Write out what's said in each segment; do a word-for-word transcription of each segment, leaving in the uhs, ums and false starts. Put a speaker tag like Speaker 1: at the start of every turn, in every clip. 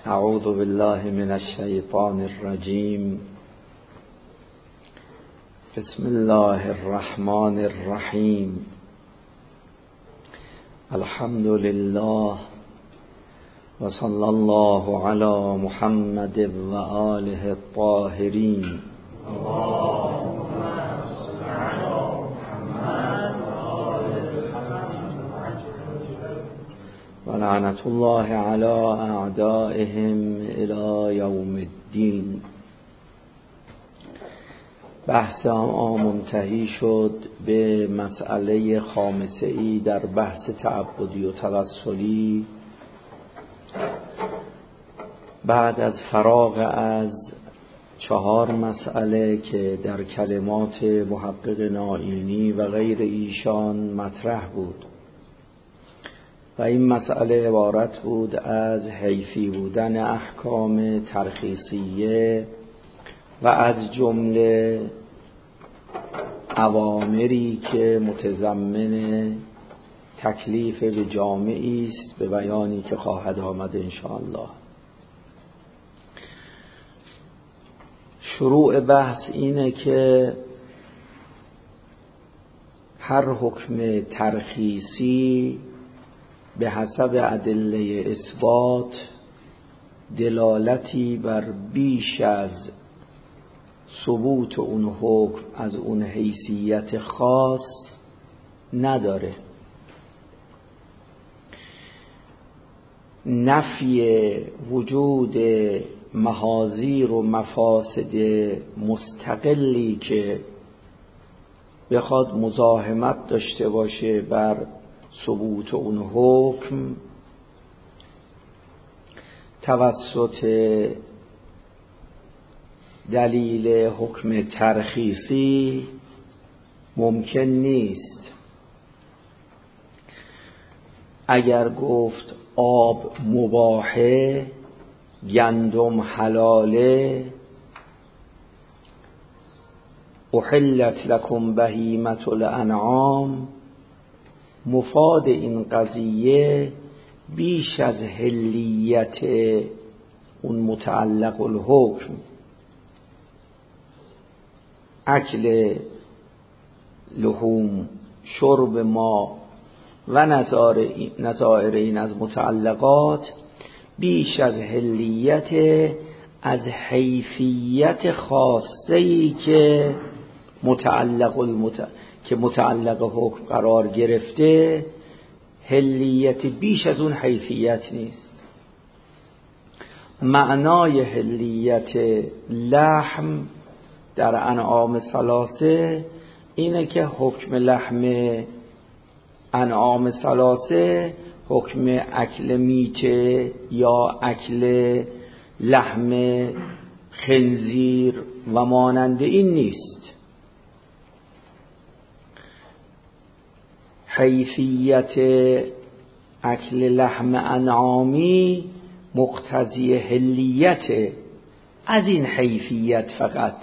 Speaker 1: اعوذ بالله من الشیطان الرجیم. بسم الله الرحمن الرحیم. الحمد لله و صلی الله علی محمد و آله الطاهرین. و لعنت الله علی اعدائهم الی یوم الدین. بحث ما منتهی شد به مسئله خامسه ای در بحث تعبدی و توسلی بعد از فراغ از چهار مسئله که در کلمات محقق نائینی و غیر ایشان مطرح بود و این مسئله عبارت بود از حیثی بودن احکام ترخیصیه و از جمله اوامری که متضمن تکلیف به جامعی است به بیانی که خواهد آمد انشاءالله. شروع بحث اینه که هر حکم ترخیصی به حسب ادله اثبات دلالتی بر بیش از ثبوت اون حکم از اون حیثیت خاص نداره. نفی وجود محاذیر و مفاسد مستقلی که بخواد مزاحمت داشته باشه بر ثبوت اون حکم توسط دلیل حکم ترخیصی ممکن نیست. اگر گفت آب مباحه، گندم حلاله، احلت لکم بهیمة الانعام، مفاد این قضیه بیش از حلیت اون متعلق الحکم، اکل لحوم، شرب ما و نظائر این از متعلقات بیش از حلیت از حیثیت خاصه‌ای که متعلق المت... که متعلق حکم قرار گرفته حلیت بیش از اون حیثیت نیست. معنای حلیت لحم در انعام ثلاثه اینه که حکم لحم انعام ثلاثه حکم اکل میته یا اکل لحم خنزیر و مانند این نیست. حیثیت اکل لحم انعامی مقتضی حلیت از این حیثیت فقط.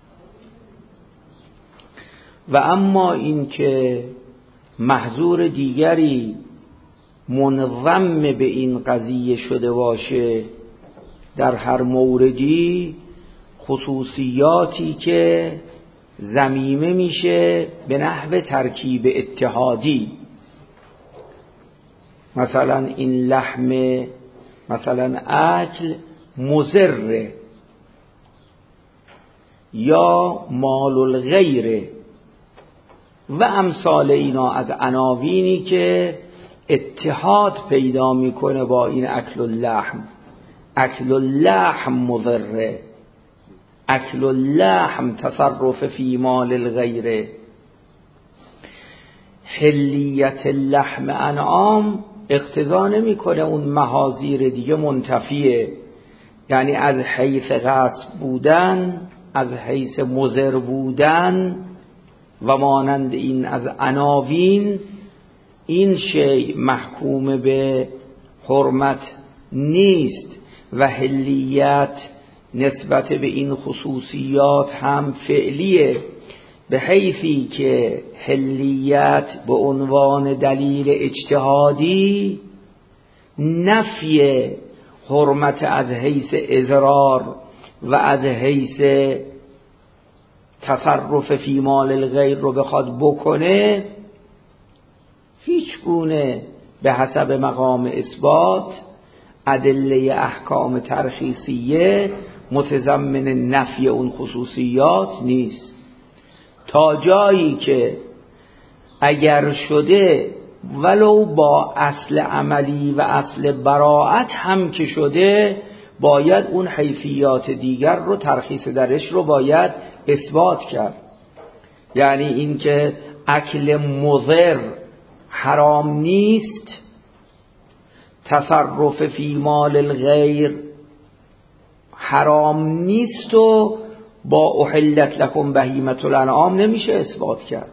Speaker 1: و اما این که محظور دیگری منضم به این قضیه شده باشه در هر موردی، خصوصیاتی که ضمیمه میشه به نحو ترکیب اتحادی، مثلا این لحم مثلا اکل مضر یا مال الغیر و امثال اینا از عناوینی که اتحاد پیدا میکنه با این اکل اللحم. اکل اللحم مضره، اکل اللحم تصرف فی مال الغیر. حلیت لحم انعام اقتضا نمیکنه اون محاذیر دیگه منتفیه، یعنی از حیث غصب بودن، از حیث مضر بودن و مانند این از عناوین این شیء محکوم به حرمت نیست و حلیت نسبت به این خصوصیات هم فعلیه، به حیثی که حلیت به عنوان دلیل اجتهادی نفی حرمت از حیث اضرار و از حیث تصرف فی مال الغیر رو بخواد بکنه، هیچ گونه به حسب مقام اثبات ادله احکام ترخیصیه متضمن نفی اون خصوصیات نیست، تا جایی که اگر شده ولو با اصل عملی و اصل براءت هم که شده، باید اون حیثیات دیگر رو ترخیص درش رو باید اثبات کرد. یعنی این که اکل مضر حرام نیست، تصرف فی مال الغیر حرام نیست و با احلت لکم بهیمة الانعام نمیشه اثبات کرد.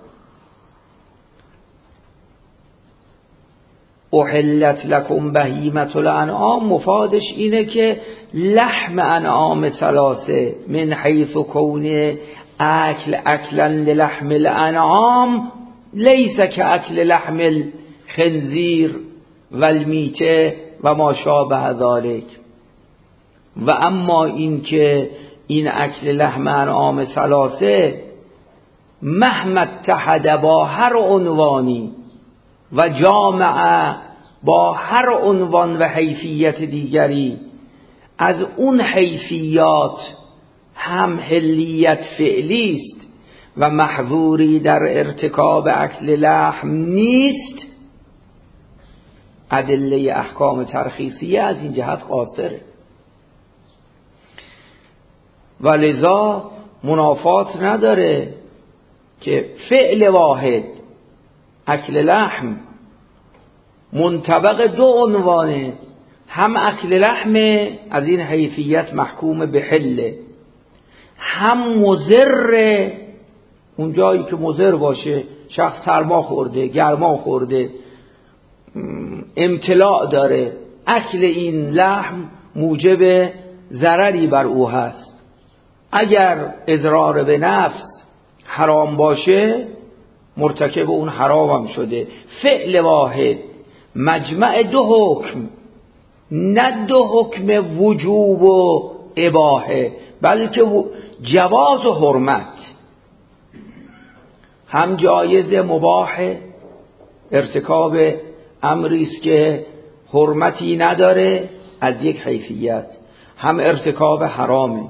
Speaker 1: احلت لکم بهیمة الانعام مفادش اینه که لحم انعام ثلاثه من حیث کون اکل اکلا للحم الانعام لیس که اکل لحم الخنزیر و المیته و ما شابه ذلک. و اما این که این اکل لحم انعام ثلاثه مهما اتحد با هر عنوانی و جامعه با هر عنوان و حیثیت دیگری از اون حیثیات هم حلیت فعلی است و محظوری در ارتکاب اکل لحم نیست، ادله احکام ترخیصیه از این جهت قاصره و لذا منافات نداره که فعل واحد اکل لحم منطبق دو عنوانه، هم اکل لحم از این حیثیت محکوم به حله، هم مضر، اون جایی که مضر باشه، شخص سرما خورده، گرما خورده، امتلاع داره، اکل این لحم موجب ضرری بر او هست. اگر اضرار به نفس حرام باشه مرتکب اون حرام هم شده. فعل واحد مجمع دو حکم، نه دو حکم وجوب و اباحه بلکه جواز و حرمت، هم جایز مباح ارتکاب امری است که حرمتی نداره از یک حیثیت، هم ارتکاب حرامه.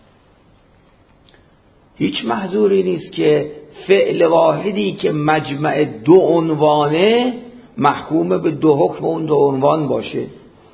Speaker 1: هیچ محظوری نیست که فعل واحدی که مجمع دو عنوانه محکوم به دو حکم اون دو عنوان باشه.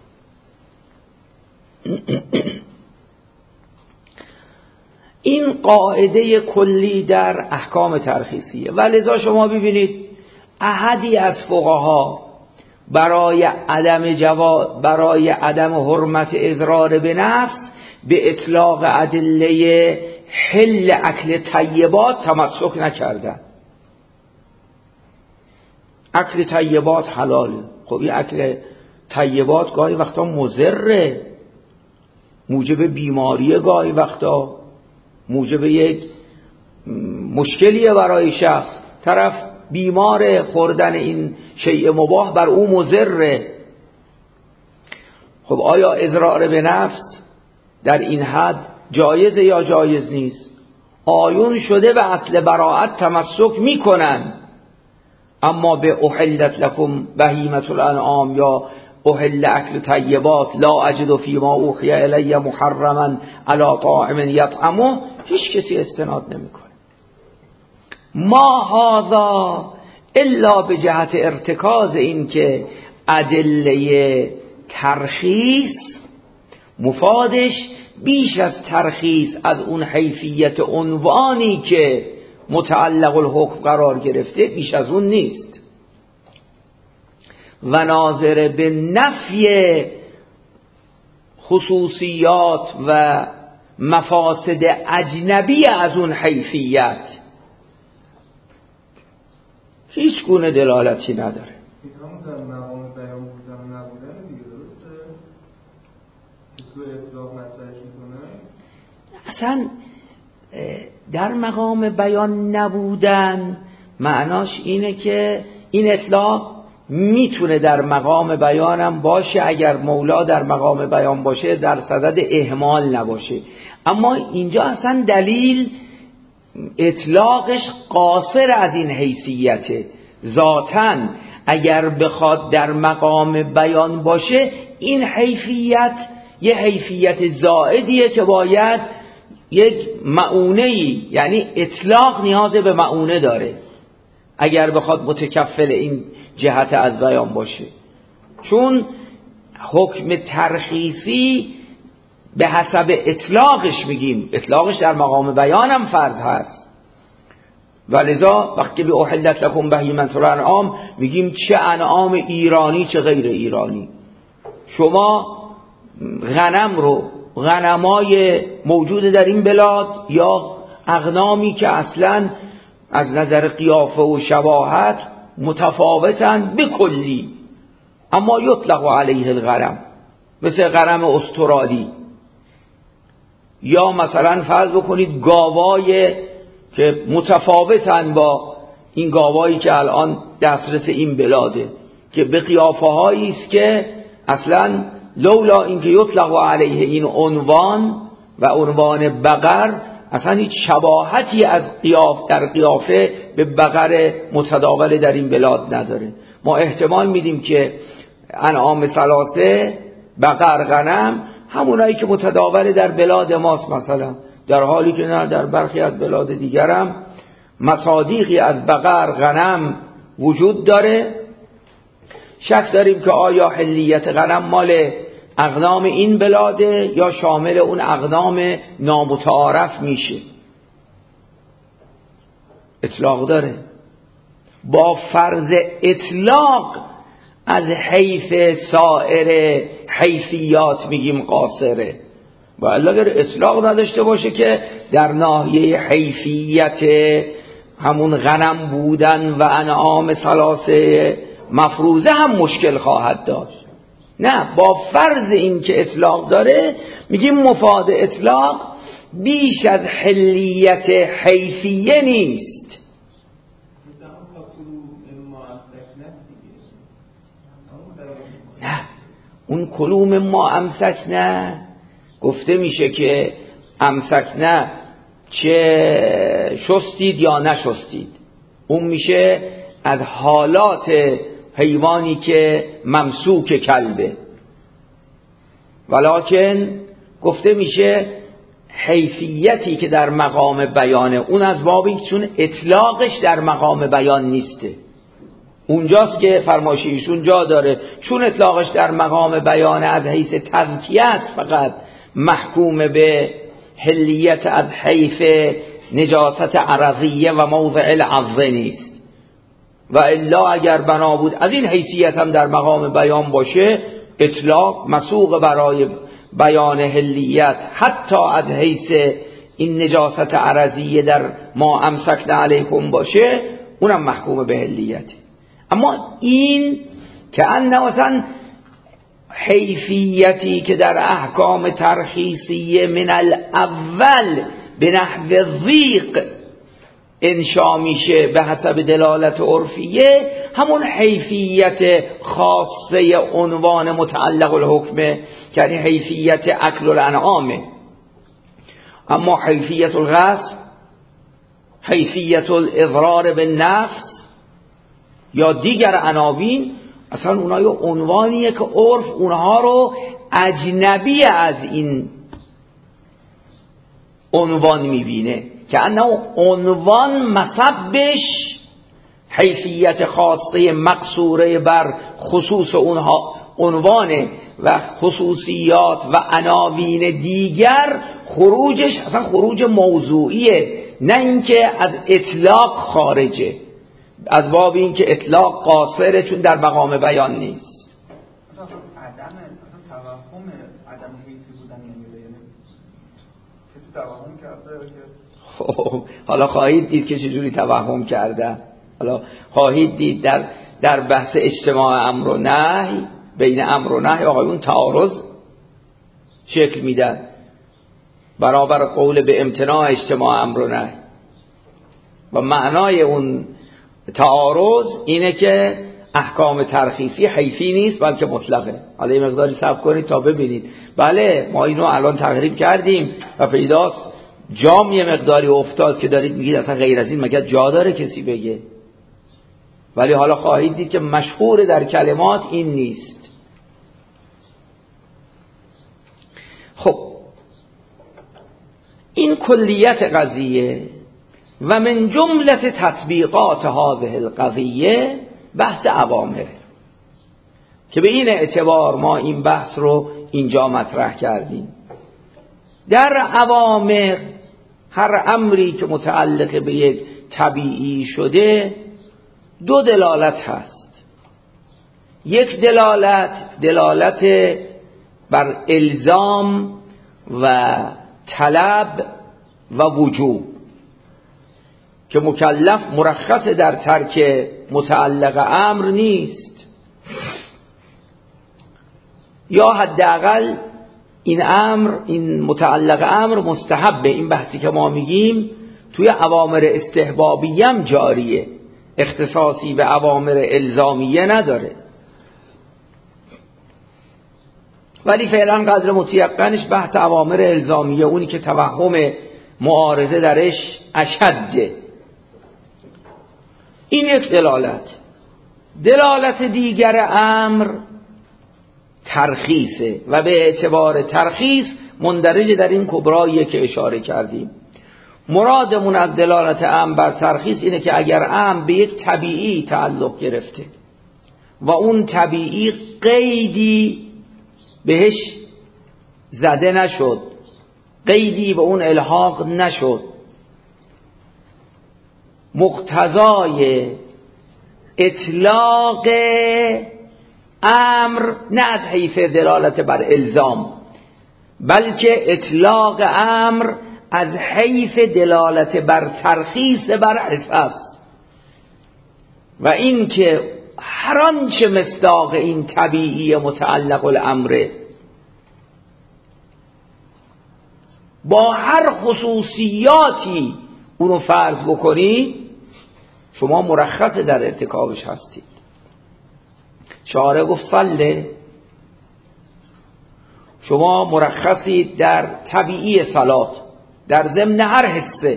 Speaker 1: این قاعده کلی در احکام ترخیصیه و لذا شما ببینید احدی از فقها برای عدم جوا برای عدم حرمت اضرار به نفس به اطلاق ادله حل اکل طیبات تمسک نکردن. اکل طیبات حلاله، خب این اکل طیبات گاهی وقتا مضره، موجب بیماریه، گاهی وقتا موجب یک مشکلیه برای شخص، طرف بیمار، خوردن این شیء مباح بر او مضره. خب آیا اضرار به نفس در این حد جایزه یا جایز نیست؟ آیون شده به اصل براءت تمسک میکنن، اما به احلت لکم بهیمة الانعام یا احل اکل طیبات لا اجد فیما اوحی الی محرما علی طاعم یطعمه هیچ کسی استناد نمیکنه. ما هذا الا به جهت ارتکاز این که ادله ترخیص مفادش بیش از ترخیص از اون حیثیت عنوانی که متعلق الحکم قرار گرفته بیش از اون نیست و ناظر به نفی خصوصیات و مفاسد اجنبی از اون حیثیت هیچ گونه دلالتی نداره. اصلا در مقام بیان نبودن معناش اینه که این اطلاق میتونه در مقام بیانم باشه، اگر مولا در مقام بیان باشه در صدد اهمال نباشه. اما اینجا اصلا دلیل اطلاقش قاصر از این حیثیته. ذاتاً اگر بخواد در مقام بیان باشه این حیثیت یه حیثیت زائدیه که باید یک معونه‌ای، یعنی اطلاق نیاز به معونه داره اگر بخواد متکفل این جهت از بیان باشه. چون حکم ترخیصی به حسب اطلاقش میگیم، اطلاقش در مقام بیانم فرض هست، ولذا وقتی به احلت لکم بهیمة الانعام میگیم چه انعام ایرانی چه غیر ایرانی. شما غنم رو، غنمای موجود در این بلاد یا اغنامی که اصلا از نظر قیافه و شباهت متفاوتن به کلی، اما یطلق علیه الغنم، مثل غنم استرالی، یا مثلا فرض بکنید گاوای که متفاوتن با این گاوایی که الان دسترس این بلاده، که به قیافه هایی است که اصلا لولا اینکه یطلق علیه این عنوان و عنوان بقر اصلا هیچ شباهتی از قیاف در قیافه به بقر متداول در این بلاد نداره. ما احتمال میدیم که انعام ثلاثه، بقر، غنم، همونایی که متداول در بلاد ماست مثلا، در حالی که نه در برخی از بلاد دیگرم مصادیقی از بقر، غنم وجود داره. شک داریم که آیا حلیت غنم مال اغنام این بلاده یا شامل اون اغنام نامتعارف میشه. اطلاق داره، با فرض اطلاق از حیث سایر حیثیات میگیم قاصره، و اگر اطلاق نداشته باشه که در ناحیه حیثیت همون غنم بودن و انعام ثلاثه مفروضه هم مشکل خواهد داشت. نه، با فرض این که اطلاق داره میگیم مفاد اطلاق بیش از حلیت حیثیه نیست. نه، اون کلوم ما امسکنه گفته میشه که امسکنه چه شستید یا نشستید، اون میشه از حالات حیوانی که ممسوک کلبه، ولکن گفته میشه حیثیتی که در مقام بیانه اون از بابی چون اطلاقش در مقام بیان نیسته. اونجاست که فرمایش ایشون جا داره، چون اطلاقش در مقام بیانه از حیث تذکیه فقط محکوم به حلیت از حیث نجاست عرضیه و موضع العظه نیست، و الا اگر بنا بود از این حیثیت هم در مقام بیان باشه اطلاق مسوق برای بیان حلیت حتی از حیث این نجاست عرضیه در ما امسکنا علیکم باشه اونم محکوم به حلیت. اما این که ان مثلا حیثیتی که در احکام ترخیصیه من الاول به نحو ضیق انشا میشه به حسب دلالت عرفیه، همون حیثیت خاصه عنوان متعلق الحکمه که یعنی حیثیت اکل الانعامه. اما حیثیت الغصب، حیثیت الاضرار بالنفس یا دیگر عناوین اصلا اونها یه عنوانیه که عرف اونها رو اجنبی از این عنوان میبینه، که انه عنوان مصبش حیثیت خاصه مقصوره بر خصوص اونها عنوانه و خصوصیات و عناوین دیگر خروجش اصلا خروج موضوعیه، نه اینکه از اطلاق خارجه، از باب این که اطلاق قاصره چون در مقام بیان نیست.
Speaker 2: عدم توهم عدم حیثی بودن نمیده، کسی توهم کرده که
Speaker 1: خب حالا خواهید دید که چجوری توهم کرده. حالا خواهید دید در در بحث اجتماع امر و نهی، بین امر و نهی آقایون تعارض شکل میدن برابر قول به امتناع اجتماع امر و نهی، و معنای اون تعارض اینه که احکام ترخیصی حیفی نیست بلکه مطلقه. حالا یه مقداری صبر کنید تا ببینید. بله ما اینو الان تقریب کردیم و پیداست جام یه مقداری افتاد که دارید میگید اصلا غیر از این مگه جا داره کسی بگه، ولی حالا خواهید دید که مشهور در کلمات این نیست. خب این کلیت قضیه و من جمله تطبیقات هذه القضیه بحث اوامر که به این اعتبار ما این بحث رو اینجا مطرح کردیم. در اوامر هر امری که متعلق به یک طبیعی شده دو دلالت هست. یک دلالت دلالت بر الزام و طلب و وجوب که مکلف مرخص در ترک متعلق امر نیست، یا حداقل این امر این متعلق امر مستحبه. این بحثی که ما میگیم توی اوامر استحبابیه هم جاریه، اختصاصی به اوامر الزامیه نداره، ولی فعلا قدر متیقنش بحث اوامر الزامیه، اونی که توهم معارضه درش اشده. این یک دلالت. دلالت دیگر امر ترخیصه و به اعتبار ترخیص مندرج در این کبراییه که اشاره کردیم. مرادمون از دلالت امر بر ترخیص اینه که اگر امر به یک طبیعی تعلق گرفته و اون طبیعی قیدی بهش زده نشد، قیدی به اون الحاق نشد، مقتضای اطلاق امر نه از حیث دلالت بر الزام بلکه اطلاق امر از حیث دلالت بر ترخیص بر اساس، و این که هر آنچه مصداق این طبیعی متعلق الامره با هر خصوصیاتی اونو فرض بکنی شما مرخص در ارتکابش هستید. شارع گفت صله، شما مرخصید در طبیعی صلات در ضمن هر حصه.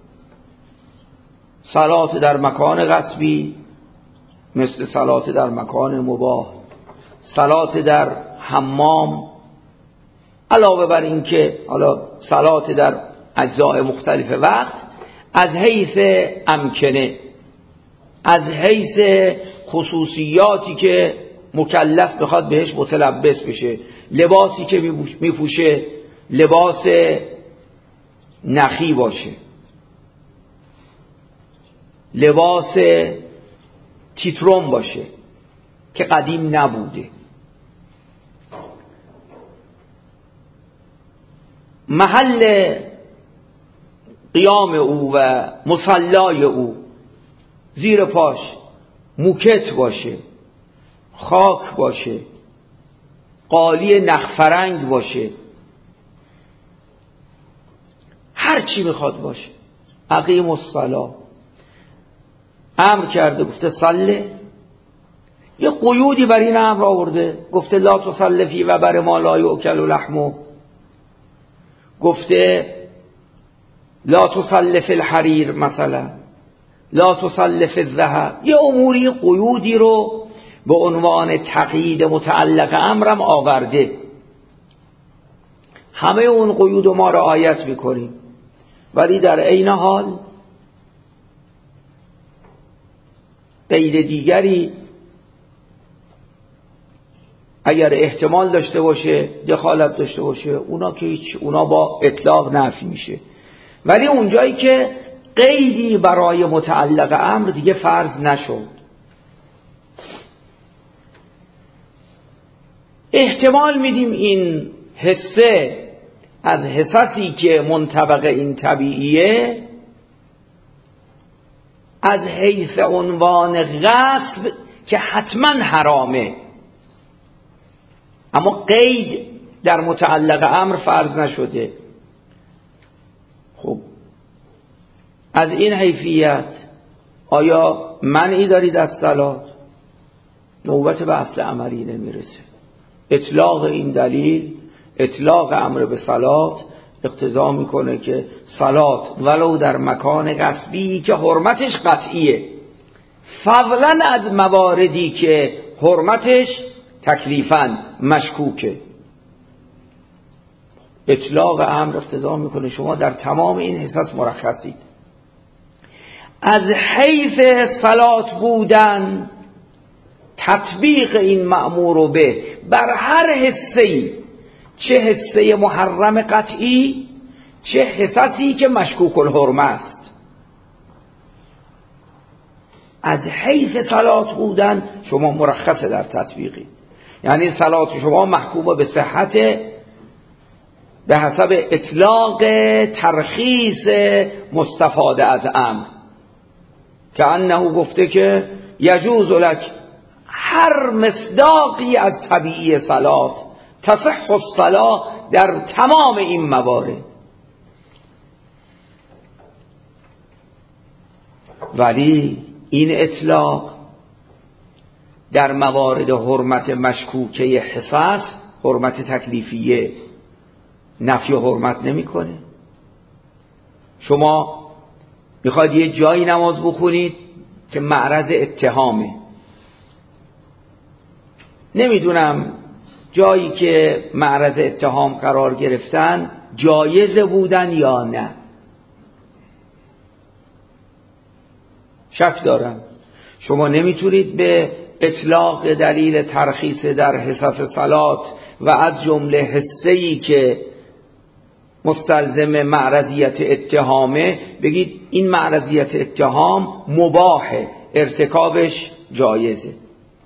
Speaker 1: صلات در مکان غصبی مثل صلات در مکان مباح، صلات در حمام، علاوه بر این که حالا صلات در اجزاء مختلف وقت، از حیث امکنه، از حیث خصوصیاتی که مکلف بخواد بهش متلبس بشه. لباسی که میپوشه لباس نخی باشه، لباس تیتروم باشه که قدیم نبوده، محل قیام او و مصلای او زیر پاش موکت باشه، خاک باشه، قالی نخفرنگ باشه، هر چی میخواد باشه. اقیم الصلاة امر کرده، گفته صله، یه قیودی بر این امر آورده، گفته لا تصلی فی و بر ما لا یؤکل لحمه، گفته لا تصلی فی الحریر مثلا، لا تصلی فی الذهب. یه اموری قیودی رو به عنوان تقیید متعلق امرم آورده. همه اون قیود ما رعایت میکنیم، ولی در عین حال قید دیگری اگر احتمال داشته باشه، دخالت داشته باشه، اونا که هیچ، اونا با اطلاق نفی میشه. ولی اونجایی که قیدی برای متعلق امر دیگه فرض نشد، احتمال میدیم این حصه از حصصی که منطبق این طبیعیه از حیث عنوان غصب که حتما حرامه، اما قید در متعلق امر فرض نشده. خب از این حیثیت آیا منعی دارید از صلات؟ نوبت به اصل عملی نمیرسه. اطلاق این دلیل، اطلاق امر به صلات اقتضا میکنه که صلات ولو در مکان غصبی که حرمتش قطعیه، فضلا از مواردی که حرمتش تکلیفاً مشکوکه، اطلاق امر اقتضا میکنه شما در تمام این حصص مرخصید. از حیث صلات بودن تطبیق این مأمور به بر هر حصه‌ای، چه حصه محرم قطعی چه حصصی که مشکوک الحرمه است، از حیث صلات بودن شما مرخصه در تطبیقی، یعنی صلات شما محکومه به صحت به حسب اطلاق ترخیص مستفاده از امر، که انه گفته که یجوز لک هر مصداقی از طبیعی صلات تصح الصلاة در تمام این موارد. ولی این اطلاق در موارد حرمت مشکوکه حصص، حرمت تکلیفیه، نفی حرمت نمیکنه. شما میخواید یه جایی نماز بخونید که معرض اتهامه، نمیدونم جایی که معرض اتهام قرار گرفتن جایز بودن یا نه، شک دارم. شما نمیتونید به اطلاق دلیل ترخیص در حصص صلات و از جمله حصه‌ای که مستلزم معرضیت اتهامه بگید این معرضیت اتهام مباحه، ارتکابش جایزه.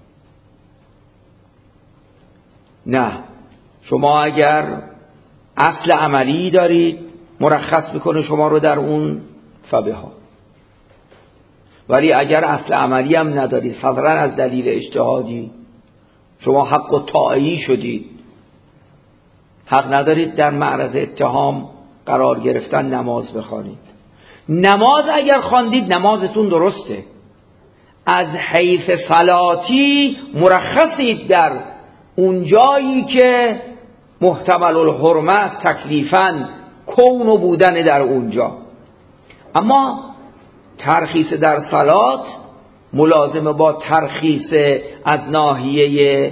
Speaker 1: نه، شما اگر اصل عملی دارید مرخص میکنه شما رو در اون فبها، ولی اگر اصل عملی هم ندارید، فضلا از دلیل اجتهادی شما حق و طاعی شدید، حق ندارید در معرض اتهام قرار گرفتن نماز بخوانید. نماز اگر خواندید نمازتون درسته، از حیث صلاتی مرخصید در اون جایی که محتمل الحرمت تکلیفاً کون و بودن در اونجا. اما ترخیص در صلات ملازم با ترخیص از ناحیه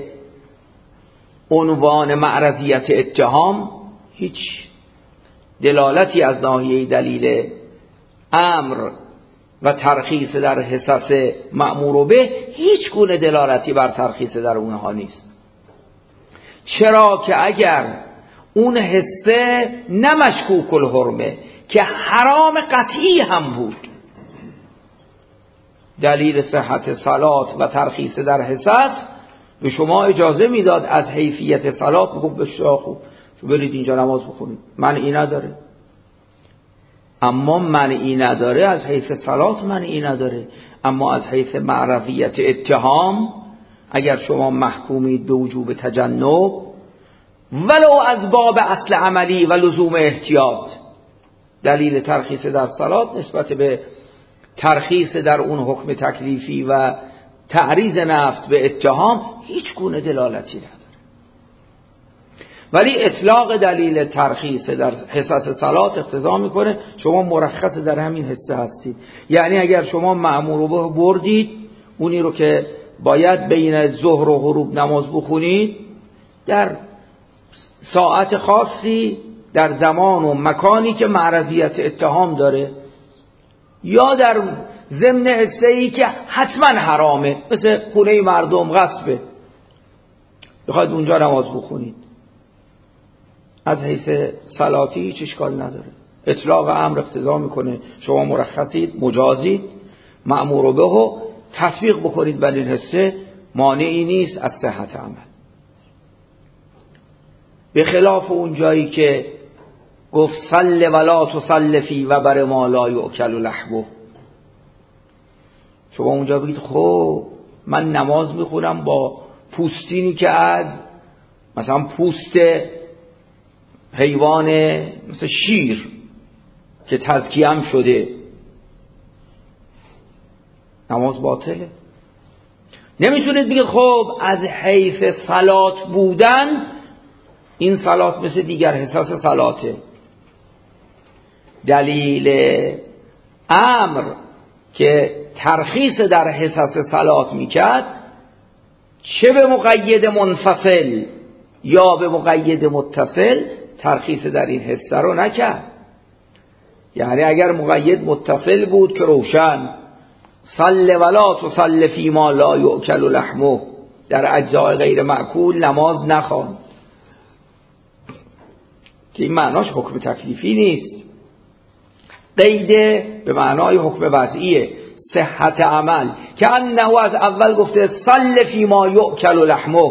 Speaker 1: عنوان معرضیت اتهام هیچ دلالتی از ناحیه دلیل امر و ترخیص در حصص مأمور به هیچ گونه دلالتی بر ترخیص در اونها نیست. چرا که اگر اون حصه نمشکوک الحرمه که حرام قطعی هم بود، دلیل صحت صلات و ترخیص در حصص به شما اجازه میداد از حیثیت صلات بگم بسیار خوب شو برید اینجا نماز بخونید، منعی نداره. اما منعی نداره از حیث صلات، منعی نداره. اما از حیث معرضیت اتهام اگر شما محکومید به وجوب تجنب ولو از باب اصل عملی و لزوم احتیاط، دلیل ترخیص در صلات نسبت به ترخیص در اون حکم تکلیفی و تعریض نفس به اتهام هیچ گونه دلالتی نداره. ولی اطلاق دلیل ترخیص در حصص صلات اقتضا میکنه شما مرخص در همین حصه هستید. یعنی اگر شما مأمور به بردید اونی رو که باید بین ظهر و غروب نماز بخونید در ساعت خاصی در زمان و مکانی که معرضیت اتهام داره، یا در ضمن حصه‌ای که حتما حرامه مثل خونه مردم غصبه، بخواید اونجا نماز بخونید، از حیث صلاتی هیچ اشکال نداره. اطلاق امر اقتضا میکنه شما مرخصید، مجازید، مأمور به و تطبیق بکنید بر این حصه، مانعی نیست از صحت عمل. به خلاف اون جایی که گفت صل ولا تصل فی و بر ما لا یؤکل لحمه، شما اونجا بگید خب من نماز میخونم با پوستینی که از مثلا پوست حیوان مثل شیر که تزکیه هم شده، نماز باطله. نمیتونید بگید خب از حیث صلات بودن این صلات مثل دیگر حساس صلاته. دلیل امر که ترخیص در حساس صلات میکرد چه به مقید منفصل یا به مقید متصل ترخیص در این حصه رو نکرد. یعنی اگر مقید متصل بود که روشن صل ولا تصل فی ما لا یؤکل لحمه، در اجزای غیر مأکول نماز نخوان، که این معناش حکم تکلیفی نیست. قید به معنای حکم وضعیه، صحت عمل، که انه از اول گفته صل فی ما یؤکل لحمه.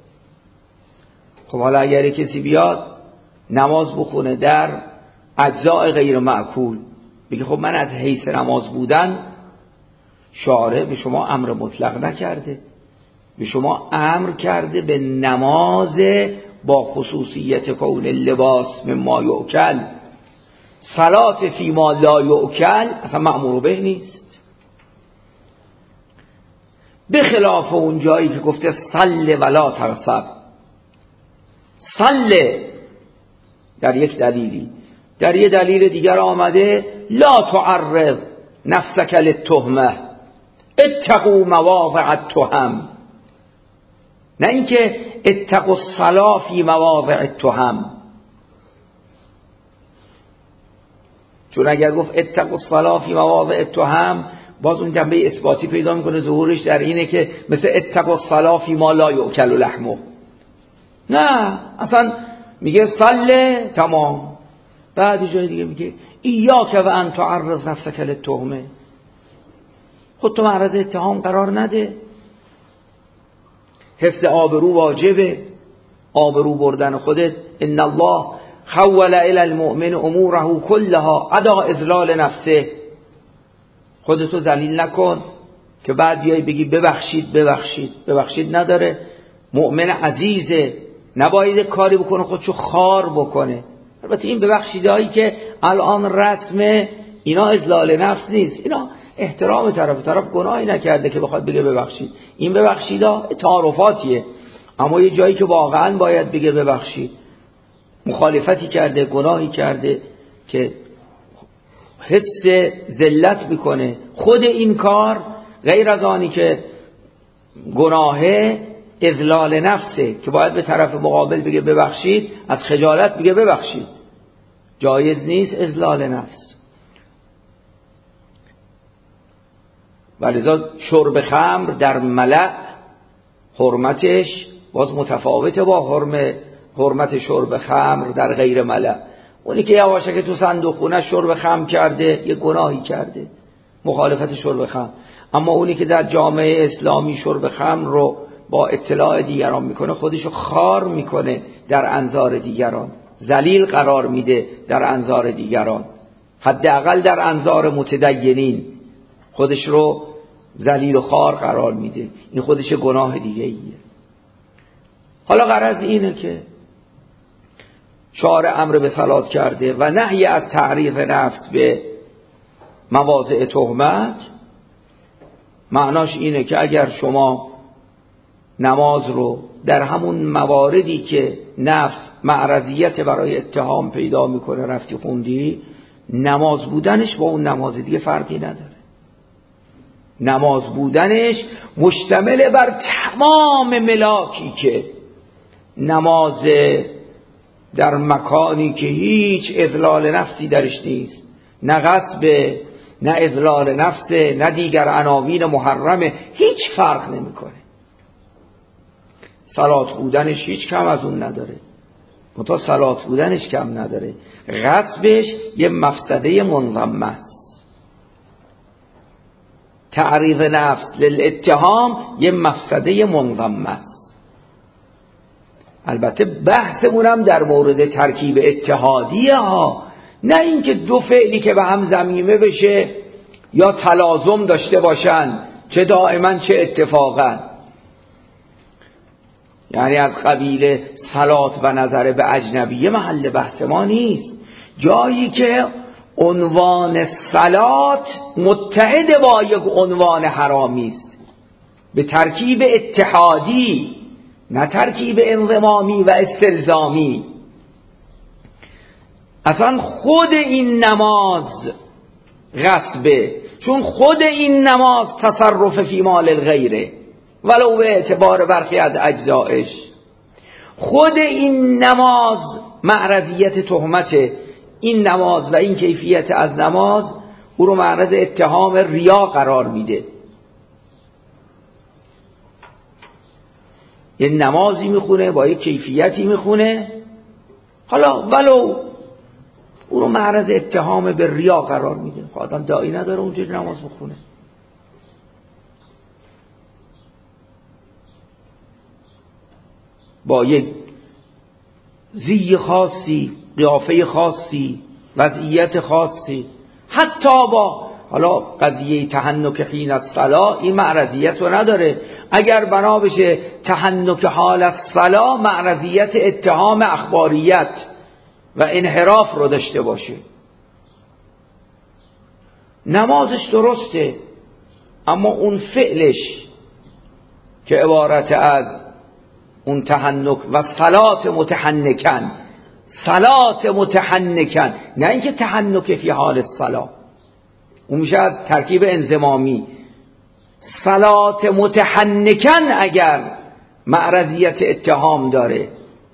Speaker 1: خب حالا اگر کسی بیاد نماز بخونه در اجزای غیر مأکول، بگه خب من از حیث نماز بودن، شارع به شما امر مطلق نکرده، به شما امر کرده به نماز با خصوصیت کون لباس مما یؤکل. صلات فی ما لا یؤکل اصلا مأمور به نیست، به خلاف اون جایی که گفته صل ولا تغصب. صل در یک دلیلی، در یک دلیل دیگر آمده لا تعرض نفسک للتهمه اتقوا مواضع التهم، نه اینکه اتقوا الصلاة فی مواضع التهم. چون اگر گفت اتقوا الصلاة فی مواضع التهم، باز اون جنبه اثباتی پیدا میکنه، ظهورش در اینه که مثل اتقوا الصلاة فی ما لا یؤکل لحمه. نه، اصلا میگه صله تمام، بعد جای دیگه میگه ایاک و ان تعرض نفسک للتهمه، خودتو معرض اتهام قرار نده. حفظ آبرو واجبه، آبرو بردن خودت. ان الله خول الی المؤمن اموره كلها عدا اذلال نفسه. خودتو ذلیل نکن که بعد بیای بگی ببخشید ببخشید ببخشید نداره. مؤمن عزیزه، نباید کاری بکنه خودشو خار بکنه. البته این ببخشیدهایی که الان رسمه اینا اذلال نفس نیست، اینا احترام طرف، طرف گناهی نکرده که بخواد بگه ببخشید. این ببخشیدا تعارفاتیه، اما یه جایی که واقعا باید بگه ببخشید، مخالفتی کرده، گناهی کرده که حس ذلت میکنه، خود این کار غیر از آنی که گناهه اذلال نفسه که باید به طرف مقابل بگه ببخشید، از خجالت بگه ببخشید، جایز نیست اذلال نفس. ولذا شرب خمر در ملأ حرمتش باز متفاوته با حرمت حرمت شرب خمر در غیر ملأ. اونی که یواشه که تو صندوق خونه شرب خمر کرده یه گناهی کرده، مخالفت شرب خمر. اما اونی که در جامعه اسلامی شرب خمر رو با اطلاع دیگران میکنه، خودشو خار میکنه در انظار دیگران، ذلیل قرار میده در انظار دیگران، حداقل در انظار متدینین خودش رو ذلیل و خار قرار میده. این خودش گناه دیگه ایه. حالا غرض اینه که شارع امر به صلات کرده و نهی از تعریف نفس به مواضع تهمت. معناش اینه که اگر شما نماز رو در همون مواردی که نفس معرضیت برای اتهام پیدا میکنه رفتی خوندی، نماز بودنش با اون نماز دیگه فرقی نداره. نماز بودنش مشتمل بر تمام ملاکی که نماز در مکانی که هیچ اذلال نفسی درش نیست، نه غصب، نه اذلال نفسه، نه دیگر عناوین محرمه، هیچ فرق نمیکنه. صلات بودنش هیچ کم از اون نداره، منتها صلات بودنش کم نداره، غصبش یه مفسده منضمه است. تعریض نفس للاتهام یه مفسده منضمه است. البته بحثمونم در مورد ترکیب اتحادیه ها، نه اینکه دو فعلی که به هم ضمیمه بشه یا تلازم داشته باشن، چه دائما چه اتفاقا. یعنی از قبیل صلات و نظر به اجنبیه محل بحث ما نیست. جایی که عنوان صلات متحد با یک عنوان حرامی است، به ترکیب اتحادی، نه ترکیب انضمامی و استلزامی. اصلا خود این نماز غصبه، چون خود این نماز تصرف فی مال الغیره ولو به اعتبار برخی از اجزایش. خود این نماز معرضیت تهمت این نماز و این کیفیت از نماز او رو معرض اتهام ریا قرار میده. یه نمازی میخونه با یه کیفیتی میخونه، حالا ولو او رو معرض اتهام به ریا قرار میده. آدم داعی نداره اونجوری نماز بخونه. با یک زی خاصی، قیافه خاصی، وضعیت خاصی، حتی با حالا قضیه تحنک حین الصلا این معرضیت رو نداره. اگر بنا بشه تحنک حال الصلا معرضیت اتهام اخباریت و انحراف رو داشته باشه. نمازش درسته اما اون فعلش که عبارت از اون تحنک و صلات متحنکن، صلات متحنکن، نه اینکه تحنک فی حال الصلا، اون میشه از ترکیب انضمامی. صلات متحنکن اگر معرضیت اتهام داره،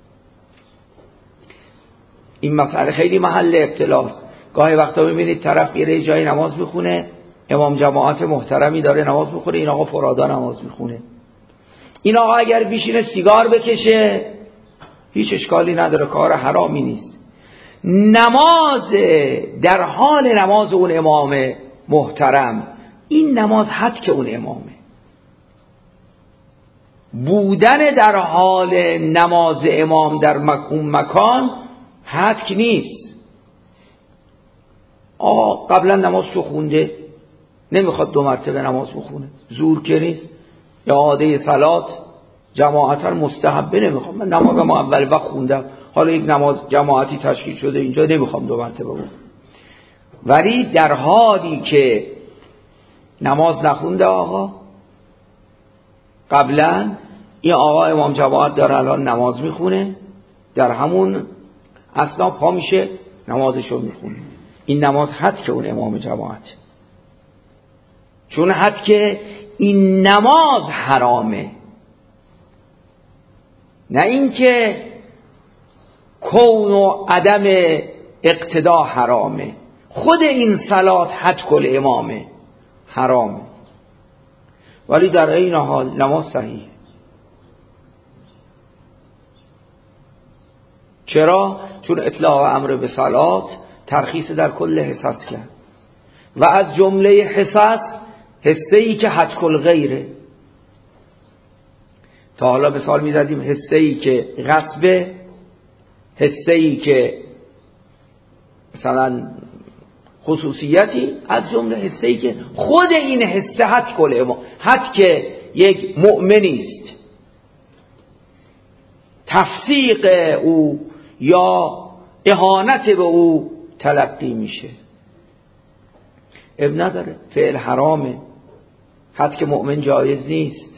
Speaker 1: این مسئله خیلی محل ابتلاست. گاهی وقتا میبینید طرف میره جای نماز میخونه، امام جماعت محترمی داره نماز میخونه، این آقا فرادا نماز میخونه. این آقا اگر بیشینه سیگار بکشه هیچ اشکالی نداره، کار حرامی نیست. نماز در حال نماز اون امام محترم، این نماز حد که اون امامه. بودن در حال نماز امام در اون مکان حد که نیست. آقا قبلا نمازشو خونده، نمیخواد دو مرتبه نماز بخونه، زور که نیست، یا عاده صلات جماعتا مستحبه نمیخوام، من نمازم اول وقت خوندم، حالا یک نماز جماعتی تشکیل شده اینجا نمیخوام دو مرتبه بخونم. ولی در حالی که نماز نخونده آقا قبلا، این آقا امام جماعت داره الان نماز میخونه، در همون اثنا پا میشه نمازشو میخونه، این نماز حد که اون امام جماعت، چون حد که این نماز حرامه، نه اینکه کون و عدم اقتدا حرامه. خود این صلات حد کل امامه، حرامه، ولی در این حال نماز صحیحه. چرا؟ چون اطلاق امر به صلات ترخیص در کل حصص کرد و از جمله حصص حصه‌ای که حد کل غیره. تا حالا مثال می‌زدیم حصه‌ای که غصبه، حصه‌ای که مثلا خصوصیتی، از جمله حصه‌ای که خود این حصه حد کل امام، حد که یک مؤمنی است تفسیق او یا اهانت به او تلقی میشه. اب نداره، فعل حرامه، حد که مؤمن جایز نیست.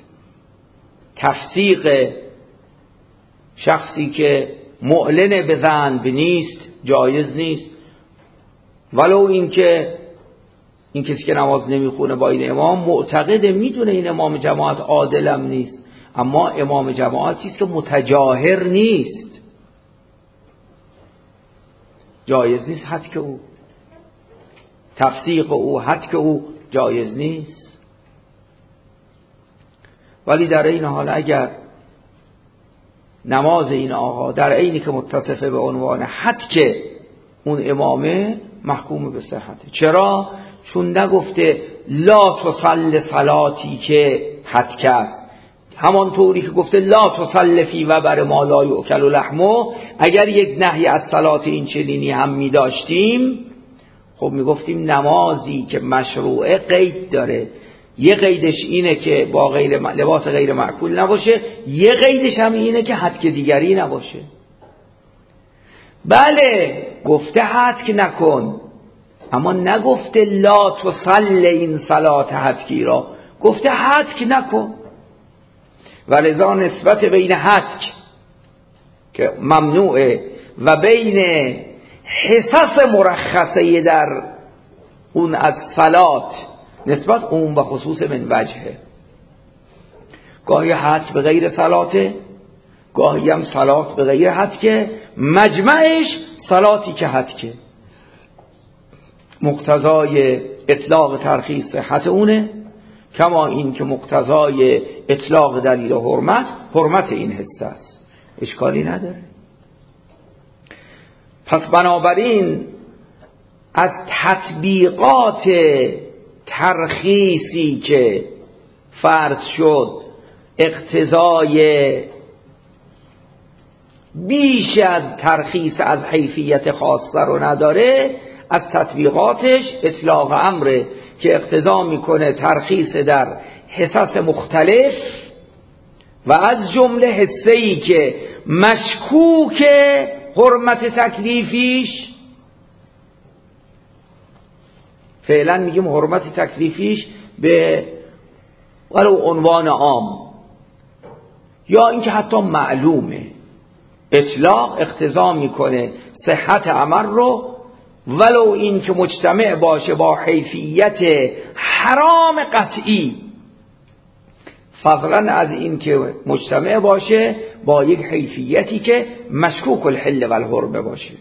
Speaker 1: تفسیق شخصی که معلن به ذنب نیست جایز نیست، ولو اینکه این کسی که نماز نمیخونه با این امام معتقده، میدونه این امام جماعت عادلم نیست، اما امام جماعتی است که متجاهر نیست، جایز نیست حد که او، تفسیق او حد که او جایز نیست. ولی در این حال اگر نماز این آقا در عینی که متصفه به عنوان حد که اون امامه، محکوم به صحته. چرا؟ چون نگفته لا تصل صلاتی که حد کرد، همانطوری که گفته لا تصل فی وبر ما لا یؤکل لحمه. اگر یک نهی از صلات این چنینی هم می داشتیم، خب می گفتیم نمازی که مشروعه قید داره، یه قیدش اینه که با غیر لباس غیر معکول نباشه، یه قیدش هم اینه که حد که دیگری نباشه. بله گفته حد که نکن، اما نگفته لا تصل این صلات حد کی را، گفته حد که نکن. ولذا نسبت بین هتک که ممنوعه و بین حصص مرخصه در اون از صلات نسبت اون و خصوص من وجهه. گاهی هتک به غیر صلاته، گاهی هم صلات به غیر هتکه، مجمعش صلاتی که هتکه. مقتضای اطلاق ترخیص صحت اونه، کما این که مقتضای اطلاق دلیل حرمت حرمت این حصه است، اشکالی نداره. پس بنابراین از تطبیقات ترخیصی که فرض شد اقتضای بیش از ترخیص از حیثیت خاصه رو نداره، از تطبیقاتش اطلاق امره که اقتضا میکنه ترخیص در حصص مختلف و از جمله حصه‌ای که مشکوک حرمت تکلیفیش، فعلا میگیم حرمت تکلیفیش به ولو عنوان عام، یا اینکه حتی معلومه، اطلاق اقتضا میکنه صحت عمل رو ولو این که مجتمع باشه با حیثیت حرام قطعی، فضلا از این که مجتمع باشه با یک حیثیتی که مشکوک الحل و الحرمه باشه.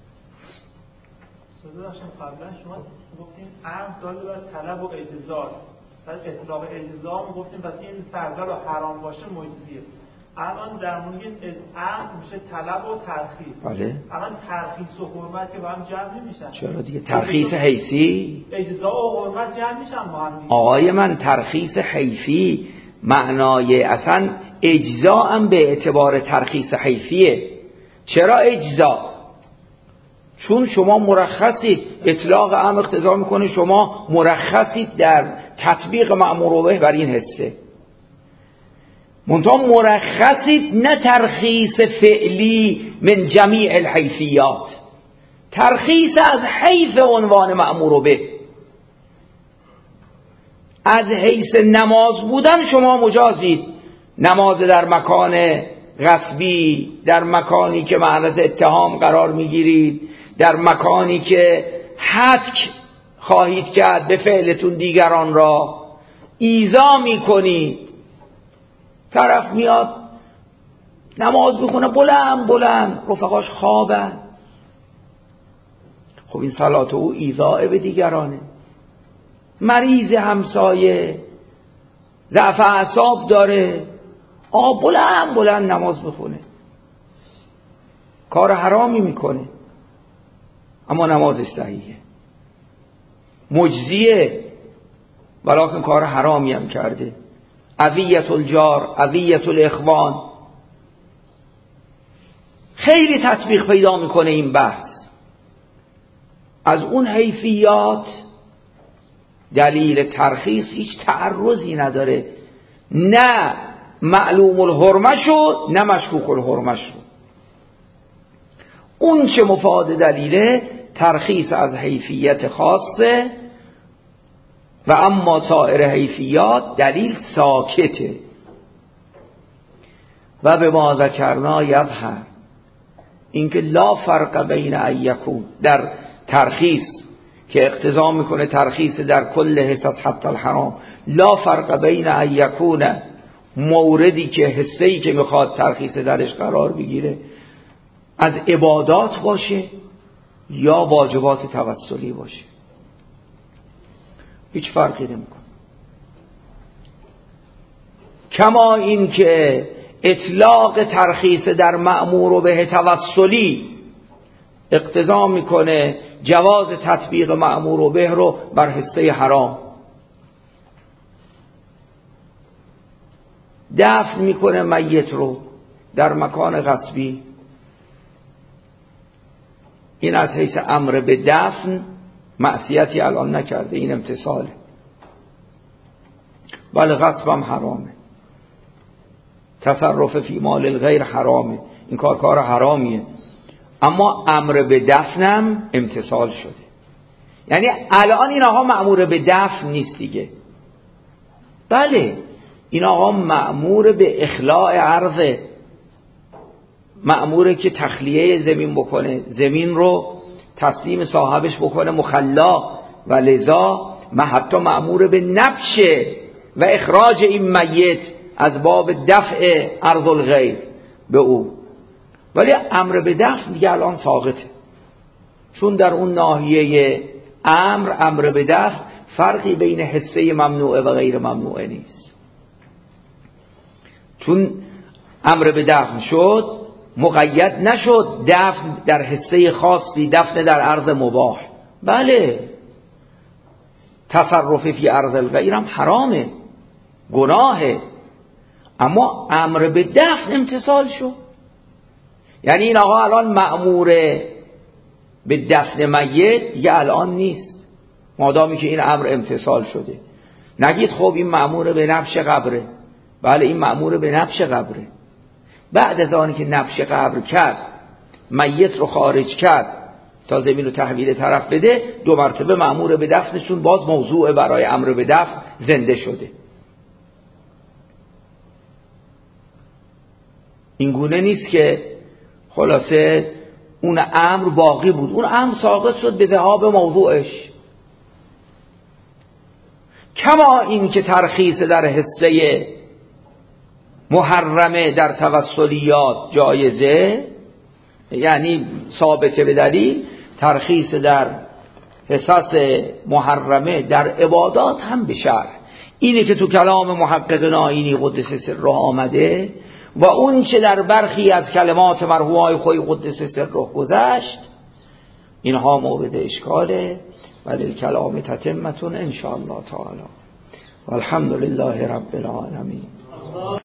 Speaker 3: قبلا شما گفتیم عام داله بر طلب و اجزاست، بعد اطلاق اجزا هم گفتیم پس این فرضا و حرام باشه مجزیه. الان در مورد عام میشه طلب و ترخیص.
Speaker 1: بله.
Speaker 3: الان ترخیص و حرمت که با هم جمع نمیشن.
Speaker 1: چرا دیگه؟ ترخیص حیثی
Speaker 3: اجزا و حرمت جمع میشن با هم.
Speaker 1: آقای من ترخیص حیثی معنای اصلا اجزا هم به اعتبار ترخیص حیثیه. چرا اجزا؟ چون شما مرخصید، اطلاق امر اقتضا میکنه شما مرخصید در تطبیق مأمور به بر این حصه، منتها مرخصید نه ترخیص فعلی من جمیع الحیثیات، ترخیص از حیث عنوان مأمور به. از حیث نماز بودن شما مجازید، نماز در مکان غصبی، در مکانی که معرض اتهام قرار میگیرید، در مکانی که هتک خواهید کرد به فعلتون دیگران را ایذا میکنید. طرف میاد نماز بخونه بلند بلند، رفقاش خوابن، خب این صلات او ایذاء به دیگرانه. مریض همسایه ضعف اعصاب داره، آقا بلند بلند نماز بخونه، کار حرامی میکنه اما نمازش صحیحه، مجزیه ولیکن کار حرامی هم کرده. اذیت الجار، اذیت الاخوان، خیلی تطبیق پیدا میکنه این بحث. از اون حیثیات دلیل ترخیص هیچ تعرضی نداره، نه معلوم الحرمه شد نه مشکوک الحرمه شد. اون چه مفاد دلیله ترخیص از حیثیت خاصه و اما سایر حیثیات دلیل ساکته. و به ما ذکرنا یظهر اینکه لا فرق بین ان یکون در ترخیص که اقتضا میکنه ترخیص در کل حصص حتی الحرام، لا فرق بین ان یکون موردی که حصه‌ای که میخواد ترخیص درش قرار بگیره از عبادات باشه یا واجبات توسلی باشه، هیچ فرقی نمیکنه. کما این که اطلاق ترخیص در مأمور به توسلی اقتضا میکنه جواز تطبیق مأمور به رو بر حصه حرام. دفن میکنه میت رو در مکان غصبی، این از حیث امر به دفن معصیتی الان نکرده، این امتصاله، ولی غصب هم حرامه، تصرف فی مال الغیر حرامه، این کار کار حرامیه، اما امر به دفنم امتصال شده. یعنی الان این آقا مأمور به دفن نیست دیگه، بله این آقا مأمور به اخلاء عرضه، مأموره که تخلیه زمین بکنه، زمین رو تسلیم صاحبش بکنه مخلا، و لذا من حتی مأمور به نبش و اخراج این میت از باب دفع عرض الغیر به او. ولی امر به دفع دیگه الان ساقطه، چون در اون ناحیه امر امر به دفع فرقی بین حصه ممنوعه و غیر ممنوعه نیست. چون امر به دفع شد مقید نشد دفن در حصه خاصی، دفن در عرض مباح. بله تصرف فی عرض الغیر هم حرامه، گناهه، اما امر به دفن امتصال شد. یعنی این آقا الان مأمور به دفن میت دیگه الان نیست، مادامی که این امر امتصال شده. نگید خب این مأمور به نبش قبره. بله این مأمور به نبش قبره. بعد از آنی که نبش قبر کرد، میت رو خارج کرد تا زمین رو تحویل طرف بده، دو مرتبه مأمور به دفنشون باز موضوع برای امر به دفن زنده شده. این گونه نیست که خلاصه اون امر باقی بود، اون امر ساقط شد به ذهاب موضوعش. کما این که ترخیص در حصه محرمه در توسلیات جایزه، یعنی ثابته به دلیل، ترخیص در حصص محرمه در عبادات هم به شرع. اینه که تو کلام محقق نائینی قدس سره آمده و اون چه در برخی از کلمات مرحومای خوی قدس سره گذشت، اینها مورد اشکاله. ولی کلام تتمتون ان شاء الله تعالی. والحمد لله رب العالمین.